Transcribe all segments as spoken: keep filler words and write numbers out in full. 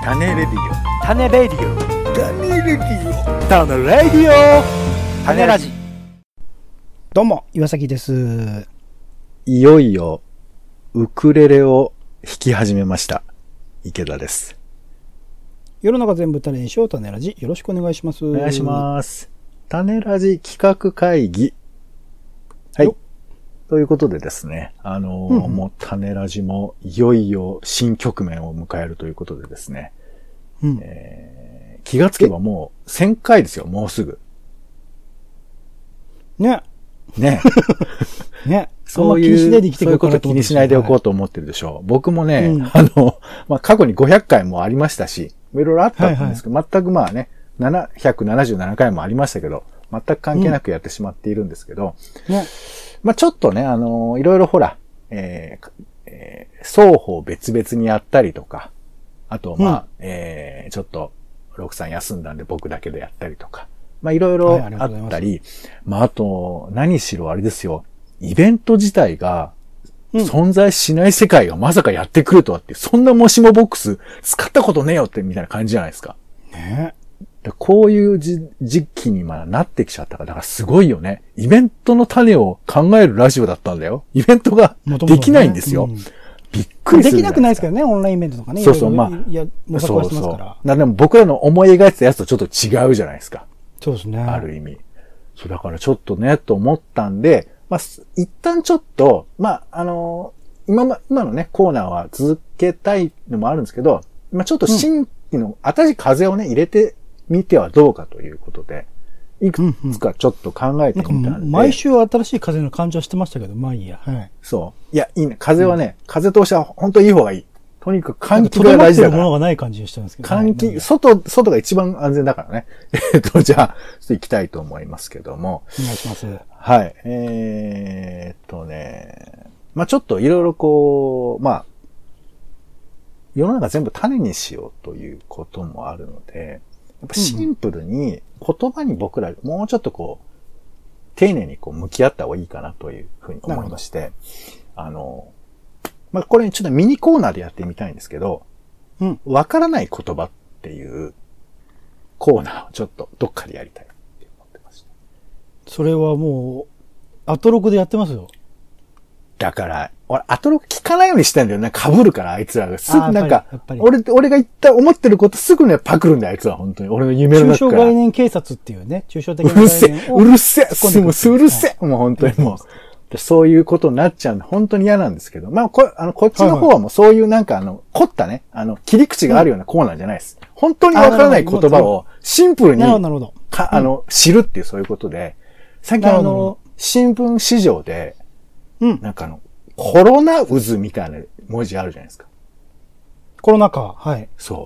種レディオ種レディオ種レディオ種レディオ種ラジ。 どうも岩崎です。 いよいよウクレレを弾き始めました池田です。 世の中全部種にしよう種ラジ、よろしくお願いします。 お願いします。種ラジ企画会議、はいということでですね、あのーうん、もう種ラジもいよいよ新局面を迎えるということでですね、うんえー、気がつけばもうせんかいですよ、もうすぐ。 ね。 ね。 ね。 そういう、そういうこと気にしないでおこうと思ってるでしょう。はい、僕もね、うん、あの、まあ、過去にごひゃっかいもありましたし、いろいろあったんですけど、はいはい、全くまあね、ななひゃくななじゅうななかいもありましたけど、全く関係なくやってしまっているんですけど、うんね、まあ、ちょっとね、あの、いろいろほら、えーえー、双方別々にやったりとか、あと、まあ、うん、えー、ちょっと、ロクさん休んだんで僕だけでやったりとか、まあ、いろいろあったり、はい、まあ、あと、何しろあれですよ、イベント自体が、存在しない世界がまさかやってくるとはって、うん、そんなもしもボックス使ったことねえよってみたいな感じじゃないですか。 ね。 こういう時期にまあなってきちゃったから、だからすごいよね。イベントの種を考えるラジオだったんだよ。イベントができないんですよ。ねうん、びっくりする。 できなくないですけどね、オンラインイベントとかね。 そうそう、まあ。 いや、模索はしてますから。 そうそう。でも僕らの思い描いてたやつとちょっと違うじゃないですか。 そうですね。 ある意味。そう、だからちょっとね、と思ったんで、まあ、一旦ちょっと、まあ、あのー、今、今のね、コーナーは続けたいのもあるんですけど、まあ、ちょっと新規の、うん、新しい風をね、入れてみてはどうかということで、いくつかちょっと考えてみたんで。うんうん、 毎週新しい風の感じはしてましたけど、まあいいや。はい。 そう。いや、いいね。風はね、うん、風通しは本当にいい方がいい。とにかく換気が大事だから。とどまってるものがない感じにしてるんですけど。 換気、外、外が一番安全だからね。えっと、じゃあ、ちょっと行きたいと思いますけども。 お願いします。 はい。えー、っとね、まあちょっといろいろこう、まあ世の中全部種にしようということもあるので、やっぱシンプルに言葉に僕らもうちょっとこう、丁寧にこう向き合った方がいいかなというふうに思いまして、あの、まあこれちょっとミニコーナーでやってみたいんですけど、うん、わからない言葉っていうコーナーをちょっとどっかでやりたいって思ってました。 それはもう、アトロクでやってますよ。 だから、俺、アトロク聞かないようにしてんだよね。被るから、あいつらが。すぐなんか、俺、俺が言った、思ってることすぐね、パクるんだよ、あいつは、本当に。俺の夢の中から。 抽象概念警察っていうね、抽象的な概念を。うるせえ、うるせえ、もう、うるせえ、もう本当にもう。そういうことになっちゃうんで、本当に嫌なんですけど。まあ、こ、あの、こっちの方はもうそういうなんか、あの、凝ったね、あの、切り口があるようなコーナーじゃないです。本当にわからない言葉を、シンプルに、か、あの、知るっていうそういうことで、さっきあの、新聞市場で、うん。なんかあの、コロナ渦みたいな文字あるじゃないですか。 コロナ禍、はい。 そう。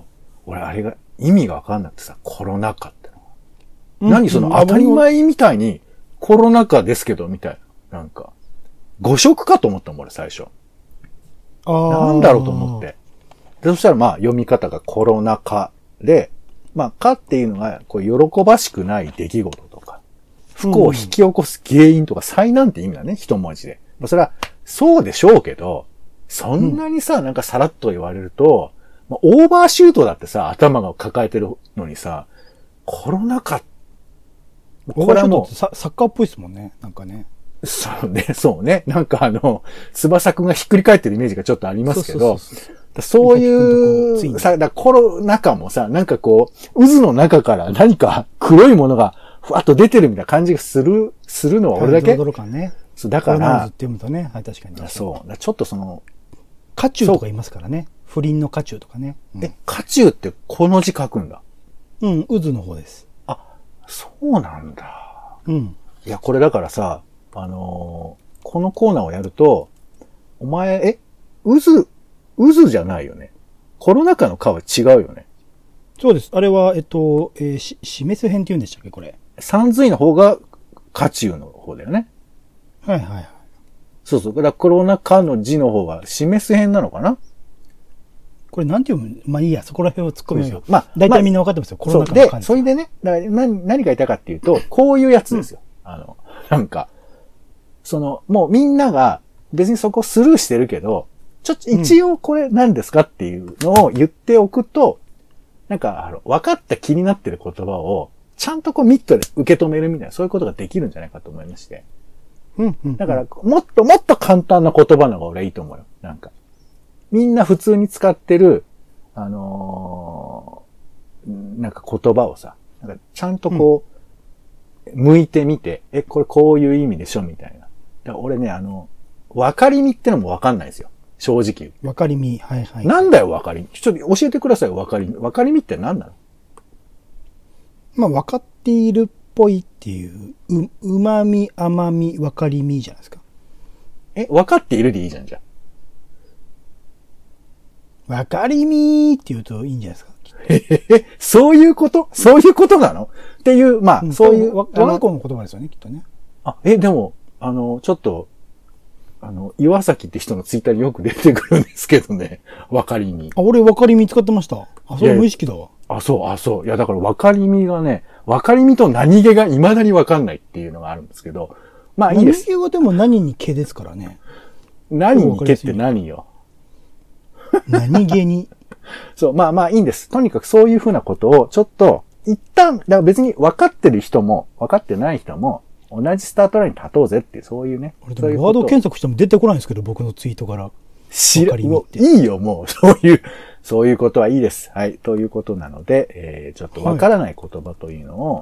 俺あれが意味がわかんなくてさ、コロナ禍ってのは。うん、何その当たり前みたいにコロナ禍ですけど、みたいな。なんか、誤色かと思ったもん、俺最初。ああ。なんだろうと思って。で、そしたらまあ読み方がコロナ禍で、まあ、禍っていうのが、こう、喜ばしくない出来事とか、不幸を引き起こす原因とか、災難って意味だね、一文字で。まあ、それは、そうでしょうけど、そんなにさ、うん、なんかさらっと言われると、まあ、オーバーシュートだってさ、頭が抱えてるのにさ、コロナ禍。 これはもうサッカーっぽいですもんね、なんかね。 そうね、そうね。なんかあの、翼くんがひっくり返ってるイメージがちょっとありますけど、そうそうそうそう、そういう、さ、だコロナ禍もさ、なんかこう、渦の中から何か黒いものがふわっと出てるみたいな感じがする、するのは俺だけ。 ドロドロ感ね。 そう、だから、 って読むとね、はい、確かに。 そう。ちょっとその、 渦中とか言いますからね。不倫の渦中とかね。 うん、え、渦中ってこの字書くんだ。 うん、渦の方です。 あ、そうなんだ。 うん。 いや、これだからさ、あのー、このコーナーをやると、お前、え、渦、渦じゃないよね。コロナ禍の禍は違うよね。 そうです。あれは、えっと、えー、し、示す編って言うんでしたっけ、これ。 三髄の方が渦中の方だよね。 はいはいはい。 そうそう。だからコロナ禍の字の方は示す編なのかな。 これなんて読む？まあいいや、そこら辺を突っ込みますよ。 まあ、 大体みんな分かってますよ、 まあ、コロナ禍の漢字。そうで、それでね、だから何、何が言いたいかっていうと、こういうやつですよ。うん、あの、なんか、その、もうみんなが別にそこスルーしてるけど、ちょっと一応これ何ですかっていうのを言っておくと、 なんか、あの、分かった気になってる言葉を、ちゃんとこうミットで受け止めるみたいな、そういうことができるんじゃないかと思いまして。 うんうん。 だから、もっともっと簡単な言葉の方が俺はいいと思うよ。なんか。みんな普通に使ってる、あのー、なんか言葉をさ、なんかちゃんとこう、うん、向いてみて、え、これこういう意味でしょみたいな。だから俺ね、あの、分かりみってのも分かんないですよ。正直。 分かりみ、はいはい。 なんだよ分かりみ。ちょっと教えてくださいよ、分かりみ。分かりみって何なの？ まあ、分かっているっぽいっていう、う、旨味、甘み、分かりみじゃないですか。 え、分かっているでいいじゃん、じゃあ。分かりみーって言うといいんじゃないですか。 えへへ、そういうことそういうことなのっていう、まあ、うん、そういう。 我が子の言葉ですよね、きっとね。 あ、え、でも、あの、ちょっと、あの、岩崎って人のツイッターによく出てくるんですけどね。分かりみ。 あ、俺分かりみ使ってました。あ、それ無意識だわ。 あ、そう、あ、そう。いや、だから分かりみがね、分かりみと何気が未だに分かんないっていうのがあるんですけど。まあいいです。 何気はでも何に気ですからね。 何に気って何よ。 何気に。 そう、まあまあいいんです。とにかくそういうふうなことをちょっと、一旦、だから別に分かってる人も分かってない人も同じスタートラインに立とうぜっていう、そういうね。 俺でもワード検索しても出てこないんですけど、僕のツイートから。 知ら、もういいよ、もう、そういう、そういうことはいいです。はい。ということなので、えー、ちょっとわからない言葉というのを、はい、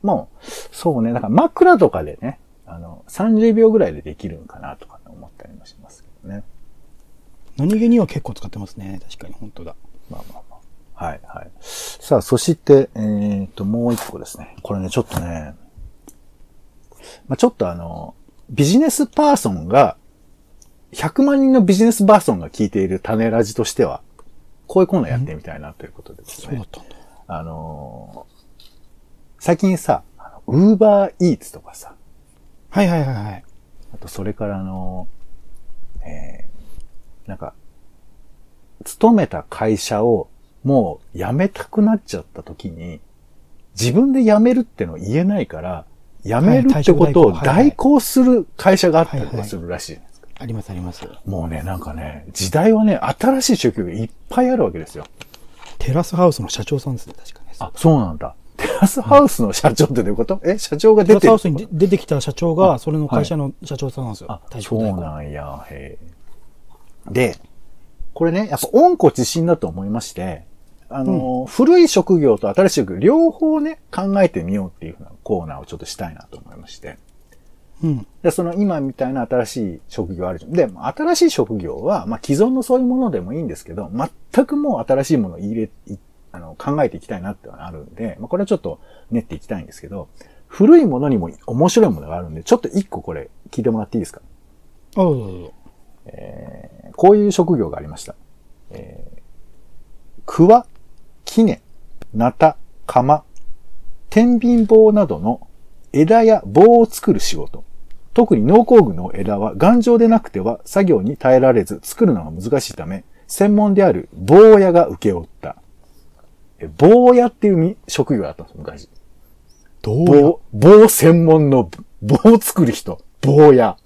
もう、そうね、だから枕とかでね、あの、さんじゅうびょうぐらいでできるんかなとか思ったりもしますけどね。 何気には結構使ってますね。確かに、本当だ。 まあまあまあ。はい、はい。さあ、そして、えーと、もう一個ですね。これね、ちょっとね、まあ、ちょっとあの、ビジネスパーソンが、ひゃくまんにんのビジネスパーソンが聞いている種ラジとしては、こういうコーナーやってみたいなということでですね。 そうだったんだ。 あのー、最近さ、ウーバーイーツとかさ。 はいはいはいはい。 あとそれからあのー、えー、なんか、勤めた会社をもう辞めたくなっちゃった時に、自分で辞めるってのを言えないから、辞めるってことを代行する会社があったりとかするらしい。 ありますあります。 もうね、なんかね、時代はね、新しい職業がいっぱいあるわけですよ。 テラスハウスの社長さんですね、確かに。 あ、そうなんだ。テラスハウスの社長ってどういうこと、うん、え、社長が出てる？ テラスハウスに出てきた社長が、それの会社の社長さんなんですよ。 あ、はい、そうなんや、へー。で、これね、やっぱ温故知新だと思いまして、あの、うん、古い職業と新しい職業、両方ね、考えてみようっていうふうなコーナーをちょっとしたいなと思いまして。うん、でその今みたいな新しい職業あるじゃん。で、新しい職業は、まあ既存のそういうものでもいいんですけど、全くもう新しいものを入れ、あの、考えていきたいなってのがあるんで、まあこれはちょっと練っていきたいんですけど、古いものにも面白いものがあるんで、ちょっと一個これ聞いてもらっていいですか？ あ、どうぞどうぞ。 えー、こういう職業がありました。えー、くわ、きね、なた、かま、天秤棒などの枝や棒を作る仕事。特に農工具の枝は頑丈でなくては作業に耐えられず作るのが難しいため、専門である棒屋が請け負った。棒屋っていう職業だったんです、昔。棒、棒専門の棒を作る人。棒屋。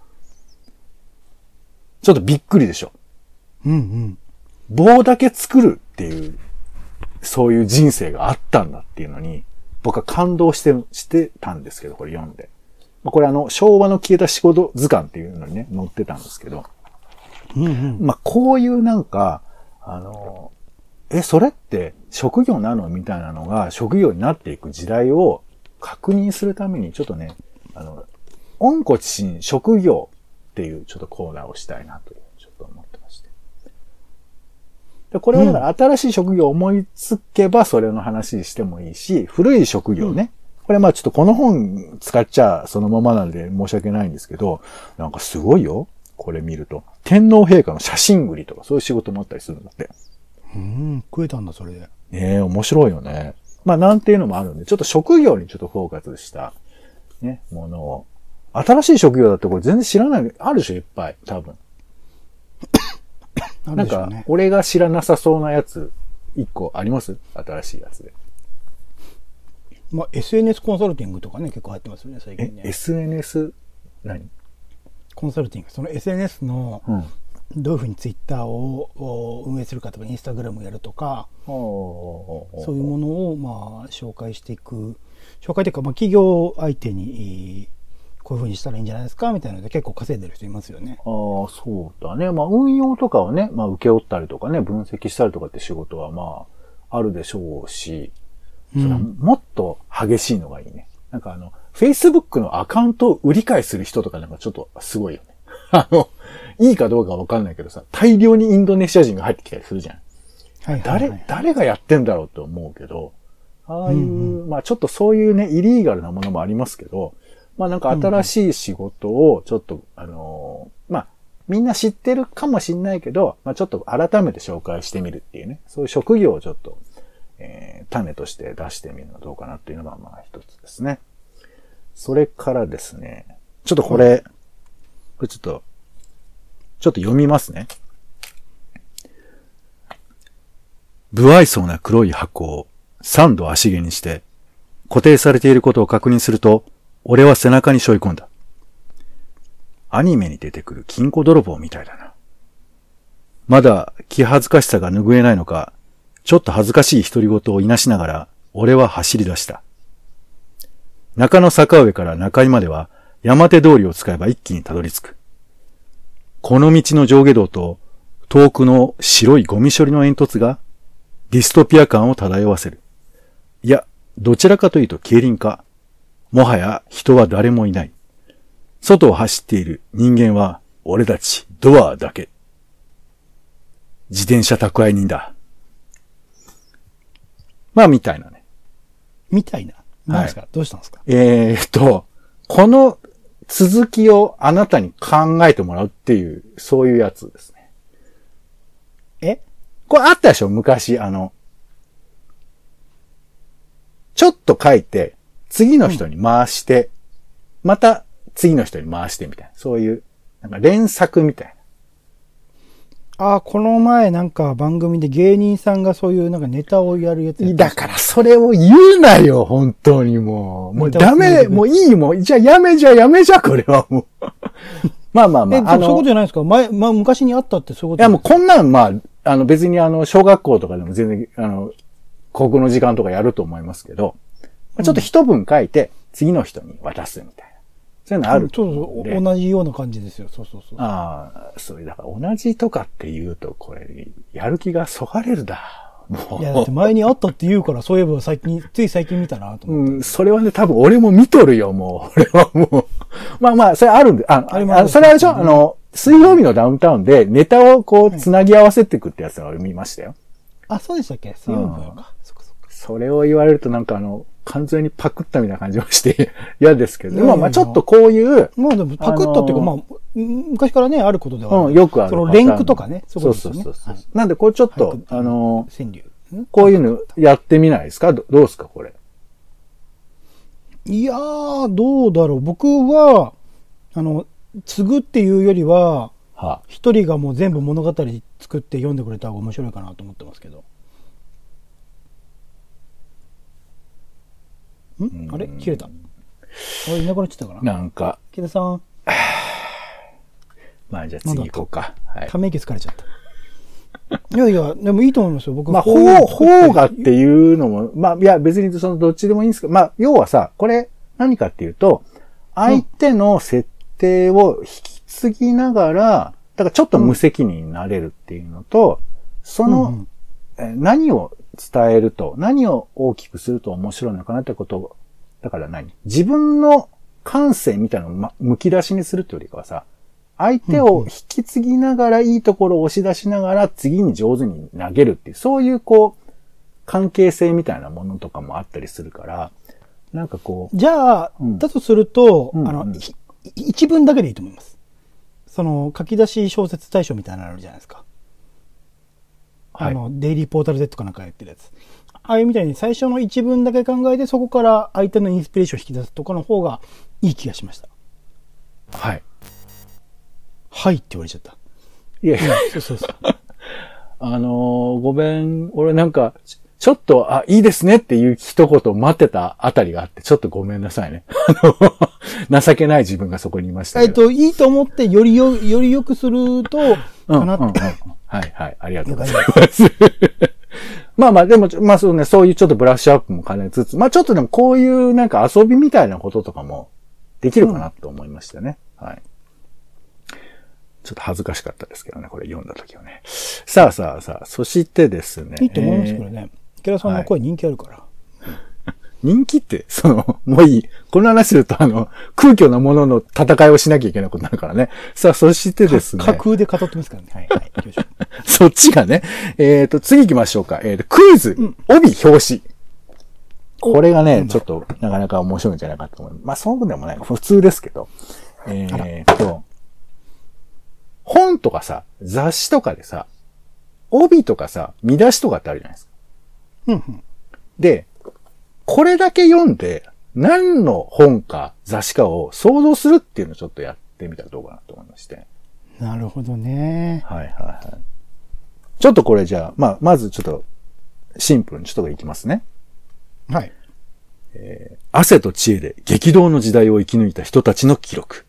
ちょっとびっくりでしょ。 うんうん。 棒だけ作るっていう、そういう人生があったんだっていうのに、僕は感動して、してたんですけど、これ読んで。これあの、昭和の消えた仕事図鑑っていうのにね、載ってたんですけど。 うんうん、 まあ、こういうなんか、あの、え、それって職業なのみたいなのが職業になっていく時代を確認するために、ちょっとね、あの、温故知新職業っていうちょっとコーナーをしたいなと、ちょっと思ってまして。で、これはだから新しい職業を思いつけばそれの話してもいいし、古い職業ね。うん、これまあちょっとこの本使っちゃそのままなんで申し訳ないんですけど、なんかすごいよ。これ見ると。天皇陛下の写真売りとかそういう仕事もあったりするんだって。 うん、食えたんだ、それで。ねえ、面白いよね。まあなんていうのもあるんで、ちょっと職業にちょっとフォーカスした、ね、ものを。新しい職業だってこれ全然知らない、あるでしょ、いっぱい。多分。 ね、 なんか、俺が知らなさそうなやつ、一個あります？新しいやつで。 まあ、エスエヌエス コンサルティングとかね、結構入ってますよね、最近ね。 え、エスエヌエス 何？ コンサルティング。その エスエヌエス の、うん、 どういうふうにツイッターを運営するかとか、インスタグラムをやるとか、そういうものをまあ紹介していく、紹介というか、まあ企業相手にこういうふうにしたらいいんじゃないですかみたいなので結構稼いでる人いますよね。 ああ、そうだね。まあ運用とかはね、まあ受け負ったりとかね、分析したりとかって仕事はまああるでしょうし、それはもっと激しいのがいいね。うん、なんかあの、Facebook のアカウントを売り買いする人とかなんかちょっとすごいよね。あの、いいかどうかわかんないけどさ、大量にインドネシア人が入ってきたりするじゃん。はいはいはい、誰、誰がやってんだろうって思うけど、ああいう、うんうん、まあちょっとそういうね、イリーガルなものもありますけど、まあなんか新しい仕事をちょっと、うんうん、あのー、まあみんな知ってるかもしんないけど、まあちょっと改めて紹介してみるっていうね、そういう職業をちょっと、えー、種として出してみるのはどうかなっていうのがまあ一つですね。それからですね、ちょっとこれ、これちょっと、ちょっと読みますね。不愛想な黒い箱を三度足毛にして固定されていることを確認すると、俺は背中に背負い込んだ。アニメに出てくる金庫泥棒みたいだな。まだ気恥ずかしさが拭えないのか、ちょっと恥ずかしい独り言をいなしながら、俺は走り出した。中野坂上から中井までは山手通りを使えば一気にたどり着く。この道の上下道と遠くの白いゴミ処理の煙突がディストピア感を漂わせる。いや、どちらかというと競輪か。もはや人は誰もいない。外を走っている人間は俺たちドアだけ。自転車宅配人だ。まあみたいなね。 みたいな。何ですか、はい、どうしたんですか？ えーっと、この続きをあなたに考えてもらうっていう、そういうやつですね。 え？ これあったでしょ？昔、あの、ちょっと書いて、次の人に回して、うん、また次の人に回してみたいな。そういう、なんか連作みたいな。 ああ、この前なんか番組で芸人さんがそういうなんかネタをやるやつや。 だからそれを言うなよ、本当にもう。もうダメ、もういいもう。じゃあやめじゃやめじゃ、これはもう。まあまあまあ。 え、あのそういうことじゃないですか。前、まあ昔にあったってそういうこと。 いやもうこんなんまあ、あの別にあの小学校とかでも全然、あの、高校の時間とかやると思いますけど、ちょっと一文書いて次の人に渡すみたいな。そういうのあると思うんで。 そうそう、同じような感じですよ。そうそうそう。 ああ、それだから同じとかって言うと、これ、やる気がそがれるだ。もう。 いや、だって前にあったって言うから、そういえば最近、つい最近見たなと思って。 うん、それはね、多分俺も見とるよ、もう。俺はもう。まあまあ、それあるんで、あ、あれあそれはでしょ、あの、水曜日のダウンタウンでネタをこう、つなぎ合わせていくってやつを見ましたよ。 あ、そうでしたっけ？水曜日のか。そっかそっか。 それを言われるとなんかあの、完全にパクったみたいな感じもして嫌ですけど。まあまあちょっとこういう。 まあでもパクったっていうか、まあ、昔からね、あることではある。 うん、よくある。 そのレンクとかね。 そうそうそうそう。なんでこれちょっと、あの、 川柳。 こういうのやってみないですか？どうですかこれ。 いやー、どうだろう。僕は、あの、継ぐっていうよりは、一人がもう全部物語作って読んでくれた方が面白いかなと思ってますけど。んあれ切れた。あれいなくなっちゃったかな。 なんか。 木田さん。 まあじゃあ次行こうか。 はい。ため息疲れちゃった。いやいや、でもいいと思いますよ。僕まあ、ほう、ほうがっていうのも、まあ、いや別にそのどっちでもいいんですけど、まあ、要はさ、これ何かっていうと、相手の設定を引き継ぎながら、だからちょっと無責任になれるっていうのと、その、うん、何を伝えると、何を大きくすると面白いのかなってことを、だから何自分の感性みたいなのを、ま、剥き出しにするっていうよりかはさ、相手を引き継ぎながらいいところを押し出しながら次に上手に投げるっていう、そういうこう、関係性みたいなものとかもあったりするから、なんかこう。 じゃあ、うん、だとすると、うんうん、あの、一文だけでいいと思います。その、書き出し小説大賞みたいなのあるじゃないですか。はい、あの、デイリーポータル Z かなんかやってるやつ。ああいうみたいに最初の一文だけ考えて、そこから相手のインスピレーションを引き出すとかの方がいい気がしました。 はい。 はいって言われちゃった。 いやいや、 そうそうそう。 あのー、ごめん、俺なんか、 ちょっと、あ、いいですねっていう一言を待ってたあたりがあって、ちょっとごめんなさいね。あの、情けない自分がそこにいましたけど。 えっと、いいと思ってよりよ、より良くすると、かなって。 うんうんうん、はいはい。ありがとうございます。まあまあ、でも、まあそうね、そういうちょっとブラッシュアップも兼ねつつ、まあちょっとでもこういうなんか遊びみたいなこととかもできるかなと思いましたね。うん、はい。ちょっと恥ずかしかったですけどね、これ読んだ時はね。さあさあさあ、そしてですね。 いいと思いますけどね。池田さんの声人気あるから。はい、 人気って、その、もういい。この話すると、あの、空虚なものの戦いをしなきゃいけないことになるからね。さあ、そしてですね。 架空で語ってますからね。はい、はい。行きましょう。 そっちがね。えっ、ー、と、次行きましょうか。えっ、ー、と、クイズ、うん、帯、表紙。これがね、ちょっと、なかなか面白いんじゃないかと思う。まあ、そうでもない。普通ですけど。えっ、ー、と、本とかさ、雑誌とかでさ、帯とかさ、見出しとかってあるじゃないですか。 うんうん、 で、これだけ読んで、何の本か雑誌かを想像するっていうのをちょっとやってみたらどうかなと思いまして。 なるほどね。 はいはいはい。ちょっとこれじゃあ、まあ、まずちょっと、シンプルにちょっといきますね。 はい。 えー、汗と知恵で激動の時代を生き抜いた人たちの記録。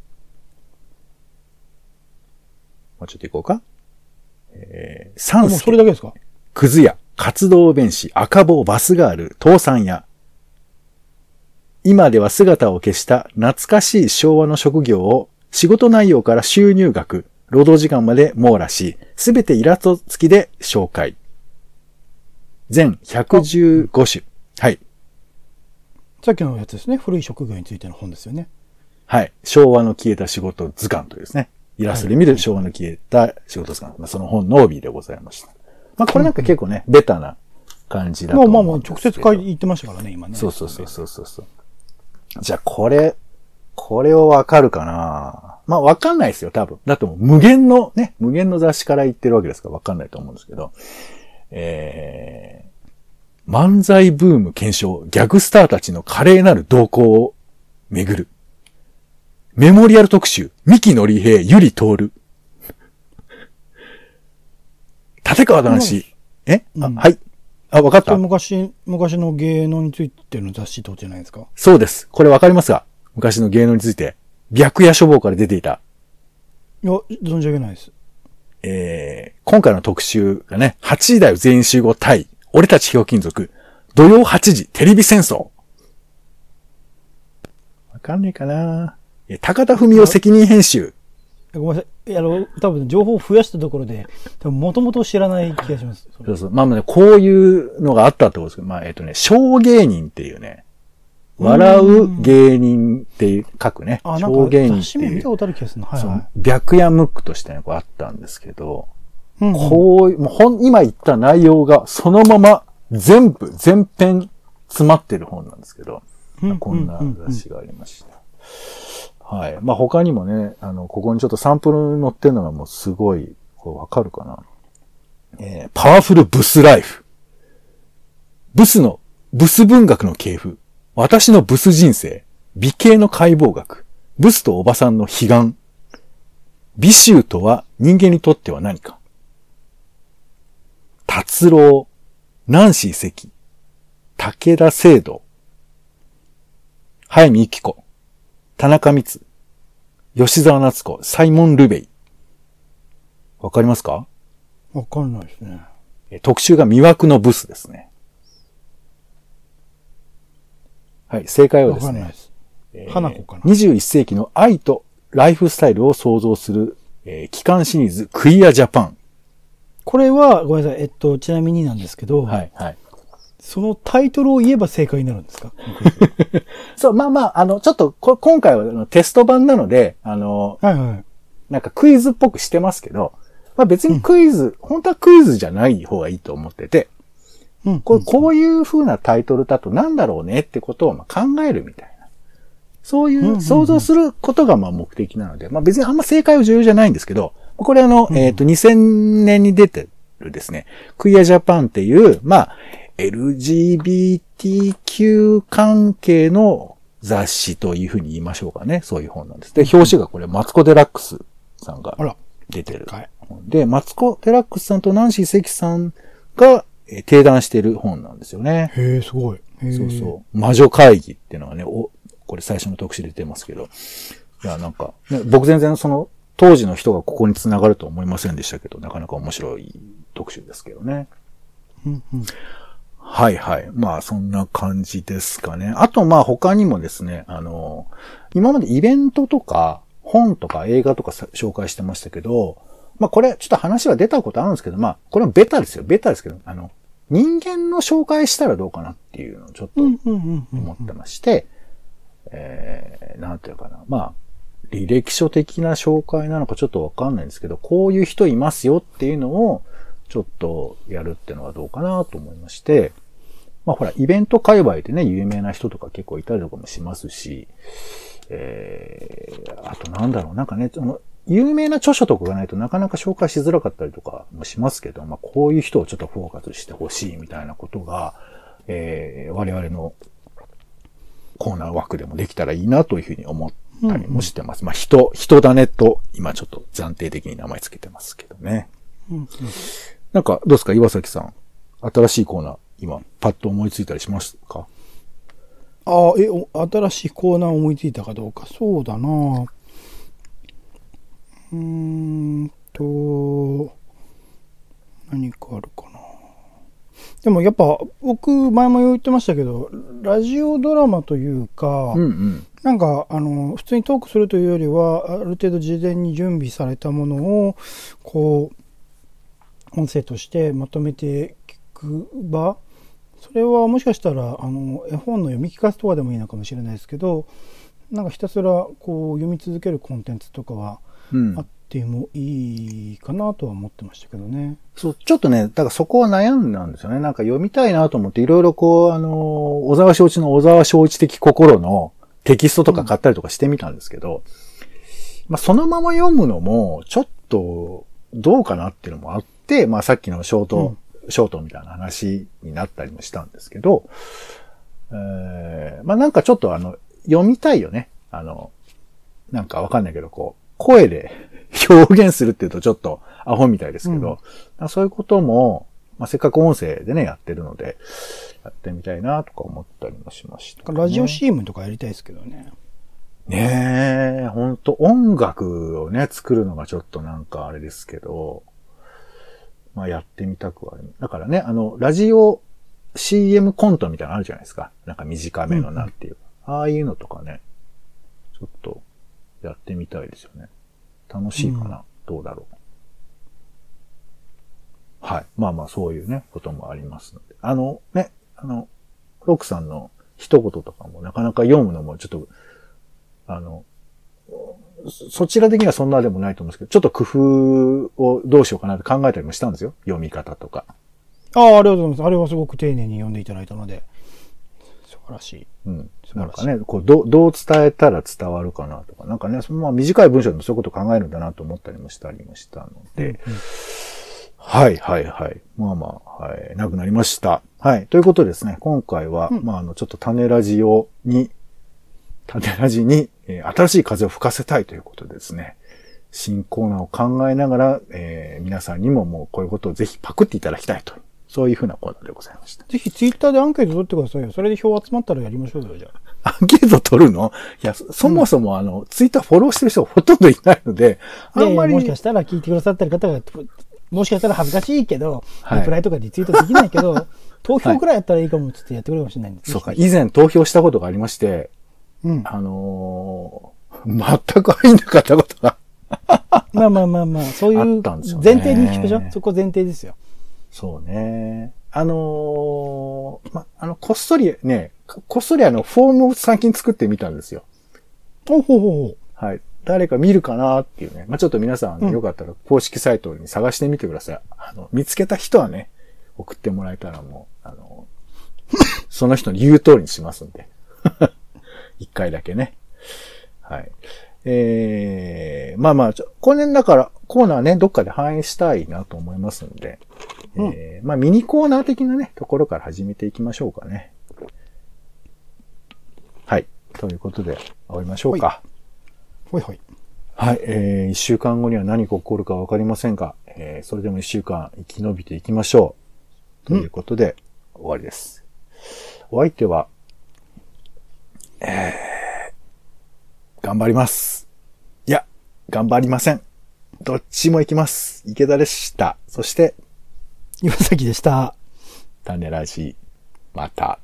もうちょっといこうか。えー、三助。 もうそれだけですか？ くず屋、活動弁士、赤坊、バスガール、倒産屋。今では姿を消した懐かしい昭和の職業を仕事内容から収入額、労働時間まで網羅し、すべてイラスト付きで紹介。全ひゃくじゅうご種。はい。 さっきのやつですね。古い職業についての本ですよね。 はい。昭和の消えた仕事図鑑というですね。イラストで見る昭和の消えた仕事図鑑。まあ、その本の帯でございました。まあこれなんか結構ね、うん、ベタな感じだと思うんですけど。 まあまあまあ、直接書いて言ってましたからね、今ね。 そうそうそうそうそう。じゃあこれ、これをわかるかな？まあわかんないですよ、多分。だってもう無限のね、無限の雑誌から言ってるわけですからわかんないと思うんですけど。えー、漫才ブーム検証、ギャグスターたちの華麗なる動向を巡る。メモリアル特集、三木のり平、ゆりとおる。立川談志。え、うん、あ、はい。あ、わかった。 昔、昔の芸能についての雑誌ってことじゃないですか？ そうです。これわかりますか？昔の芸能について。白夜書房から出ていた。 いや、存じ上げないです。 えー、今回の特集がね、はちじ台全員集合対、俺たちひょうきん族、土曜はちじテレビ戦争。わかんねえかな。高田文夫責任編集。 ごめんなさい。あの、多分情報を増やしたところで、多分元々知らない気がします。 そうそう。まあまあね、こういうのがあったってことですけど、まあえっとね、小芸人っていうね、笑う芸人って書くね。 あ、なんか雑誌名見たことある気がするな。はいはい。 白夜ムックとしてね、こうあったんですけど、うんうん、こう、もうほん、今言った内容がそのまま全部、全編詰まってる本なんですけど、うんまあ、こんな雑誌がありました。はい。まあ、他にもね、あの、ここにちょっとサンプル載ってるのがもうすごい、これわかるかな。えー、パワフルブスライフ。ブスの、ブス文学の系譜。私のブス人生。美形の解剖学。ブスとおばさんの悲願。美醜とは人間にとっては何か。達郎。ナンシー関。武田聖堂。早見由紀子。田中光、吉沢夏子、サイモン・ルベイ。わかりますか？ わかんないですね。 特集が魅惑のブスですね。はい、正解はですね。わかんないです。 えー、花子かな。 にじゅういっ世紀の愛とライフスタイルを創造する、えー、機関シリーズ、クイアジャパン。 これは、ごめんなさい、えっと、ちなみになんですけど、 はい、はい。 そのタイトルを言えば正解になるんですか？ そう、まあまあ、あの、ちょっとこ、今回はテスト版なので、あの、 はいはい、 なんかクイズっぽくしてますけど、まあ別にクイズ、うん、本当はクイズじゃない方がいいと思ってて、うん、こうこういう風なタイトルだとなんだろうねってことをまあ考えるみたいな。そういう想像することがまあ目的なので、まあ別にあんま正解は重要じゃないんですけど、これあの、うん、えっと、にせんねんに出てるですね、クイアジャパンっていう、まあ、エルジービーティーキュー 関係の雑誌というふうに言いましょうかね。そういう本なんです。で、表紙がこれ、マツコ・デラックスさんが出てる。で、マツコ・デラックスさんとナンシー関さんが、 えー、定談している本なんですよね。 へえ、すごい。へそうそう。魔女会議っていうのがね、お、これ最初の特集で出てますけど。いや、なんか、ね、僕全然その、当時の人がここに繋がると思いませんでしたけど、なかなか面白い特集ですけどね。 うんうん、 はいはい。まあそんな感じですかね。あとまあ他にもですね、あの、今までイベントとか本とか映画とか紹介してましたけど、まあこれちょっと話は出たことあるんですけど、まあこれはベタですよ。ベタですけど、あの、人間の紹介したらどうかなっていうのをちょっと思ってまして、えー、なんていうかな。まあ、履歴書的な紹介なのかちょっとわかんないんですけど、こういう人いますよっていうのをちょっとやるっていうのはどうかなと思いまして、まあほら、イベント界隈でね、有名な人とか結構いたりとかもしますし、えー、あとなんだろう、なんかね、その、有名な著書とかがないとなかなか紹介しづらかったりとかもしますけど、まあこういう人をちょっとフォーカスしてほしいみたいなことが、えー、我々のコーナー枠でもできたらいいなというふうに思ったりもしてます。うんうん、まあ人、人だねと今ちょっと暫定的に名前つけてますけどね。うんうん、なんかどうですか、岩崎さん。新しいコーナー、今パッと思いついたりしますか？ ああ、え、新しいコーナー思いついたかどうか。そうだな。うーんと、何かあるかな。でもやっぱ僕前も言ってましたけど、ラジオドラマというか、うんうん、なんかあの普通にトークするというよりは、ある程度事前に準備されたものをこう音声としてまとめて聞く場、それはもしかしたらあの絵本の読み聞かせとかでもいいのかもしれないですけど、なんかひたすらこう読み続けるコンテンツとかはあってもいいかなとは思ってましたけどね。 そう、ちょっとね、だからそこは悩んだんですよね。なんか読みたいなと思っていろいろこう、あの、小沢昭一の小沢昭一的心のテキストとか買ったりとかしてみたんですけど、うん、まあそのまま読むのもちょっとどうかなっていうのもあって、まあさっきのショート、うん、ショートみたいな話になったりもしたんですけど、えー、まあなんかちょっとあの、読みたいよね。あの、なんかわかんないけど、こう、声で表現するっていうとちょっとアホみたいですけど、うん、そういうことも、まあ、せっかく音声でね、やってるので、やってみたいなとか思ったりもしました、ね。 ラジオ シーエム とかやりたいですけどね。 ねえ、ほんと音楽をね、作るのがちょっとなんかあれですけど、まあやってみたくはある。だからね、あの、ラジオ シーエム コントみたいなのあるじゃないですか。なんか短めのなんていう。うん、ああいうのとかね、ちょっとやってみたいですよね。楽しいかな、うん、どうだろう。はい。まあまあそういうね、こともありますので。あのね、あの、ロックさんの一言とかもなかなか読むのもちょっと、あの、そちら的にはそんなでもないと思うんですけど、ちょっと工夫をどうしようかなって考えたりもしたんですよ。読み方とか。 ああ、ありがとうございます。あれはすごく丁寧に読んでいただいたので、素晴らしい。 うん。なんかね、こう、どう、どう伝えたら伝わるかなとか、なんかね、そのまあ短い文章でもそういうことを考えるんだなと思ったりもしたりもしたので、うんうん、はいはいはい。まあまあ、はい、なくなりました。はい。ということでですね、今回は、うん、まああの、ちょっと種ラジオに、種ラジに、えー、新しい風を吹かせたいということでですね、新コーナーを考えながら、えー、皆さんにももうこういうことをぜひパクっていただきたいと。そういうふうなコーナーでございました。 ぜひツイッターでアンケート取ってくださいよ。それで票集まったらやりましょうよ、じゃあ。アンケート取るの？いや、そもそもあの、うん、ツイッターフォローしてる人ほとんどいないので、 あんまり。もしかしたら聞いてくださってる方が、もしかしたら恥ずかしいけど、はい、リプライとかリツイートできないけど、投票くらいやったらいいかも、ちょっとやってくれるかもしれないんです。 そうか、以前投票したことがありまして、うん、あのー、全く入んなかったことが。 まあまあまあまあ、そういう前提に聞くでしょ？そこ前提ですよ。 そうね。あのー、ま、あの、こっそりね、こっそりあの、フォームを最近作ってみたんですよ。 ほうほうほう。 はい。誰か見るかなっていうね。まあ、ちょっと皆さん、うん、よかったら公式サイトに探してみてください。あの、見つけた人はね、送ってもらえたらもう、あの、その人に言う通りにしますんで。一回だけね。はい。えー、まあまあ、ちょ、これだから、コーナーね、どっかで反映したいなと思いますので、うん、えー、まあミニコーナー的なね、ところから始めていきましょうかね。はい。ということで、終わりましょうか。 ほいほい。 はい。えー、一週間後には何が起こるかわかりませんが、えー、それでも一週間生き延びていきましょということで、終わりです。お相手は、えー、頑張ります。いや、頑張りません。どっちも行きます。池田でした。そして、 岩崎でした。 種ラジ、また。